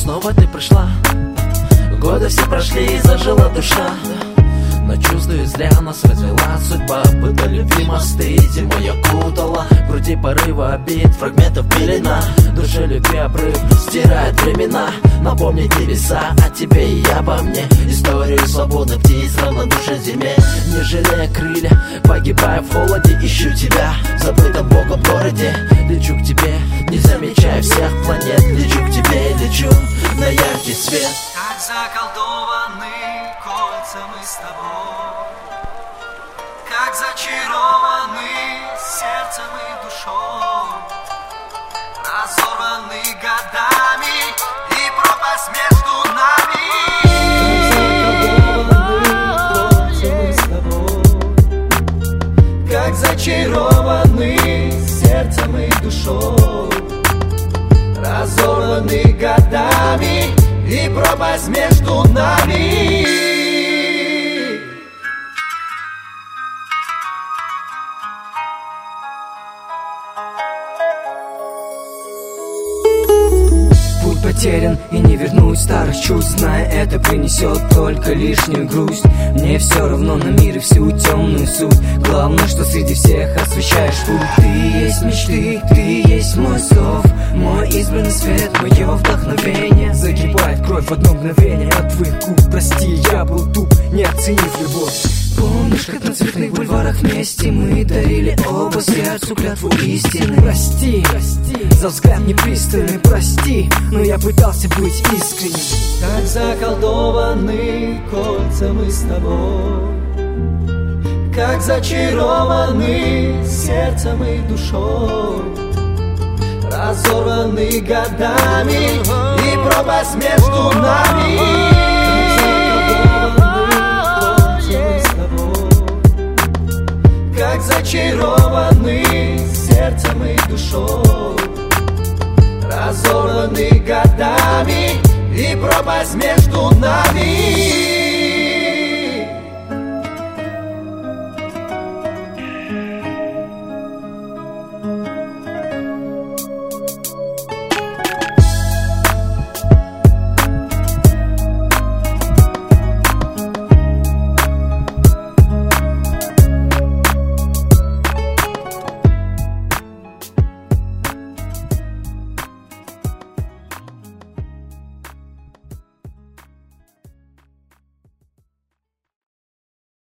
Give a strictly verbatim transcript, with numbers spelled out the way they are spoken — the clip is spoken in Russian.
снова ты пришла. Годы все прошли и зажила душа. Но чувствую, зря нас развела судьба. Будто любви мосты зимой окутала. В груди порыва обид, фрагментов пелена. Душе любви обрыв стирает времена. Напомнить небеса о тебе и обо мне. Историю свободных птиц, равнодушен зиме. Не жалея крылья, погибая в холоде, ищу тебя в забытом Богом городе. Лечу к тебе, не замечая всех планет. Лечу к тебе, лечу на яркий свет. Как заколдованы кольца мы с тобой, как зачарованы сердцем и душой, разорваны годами и пропасть между нами. Как зачарованы сердцем и душой, разорваны годами и пропасть между нами. Путь потерян и не вернусь старых чувств, зная, это принесет только лишнюю грусть. Мне все равно на мир и всю темную суть. Главное, что среди всех освещаешь путь. Ты есть мечты, ты есть мой зов, мой избранный свет, мое вдохновение. Загибает кровь в одно мгновение от твоих губ. Прости, я был туп, не оценив любовь. Помнишь, как на цветных бульварах вместе мы дарили оба сердцу клятву истины? Прости, прости за взгляд непристальный, прости, но я пытался быть искренним. Как заколдованы кольца мы с тобой, как зачарованы сердцем и душой, разорваны годами и пропасть между нами. Как зачарованы сердцем и душой, разорваны годами и пропасть между нами.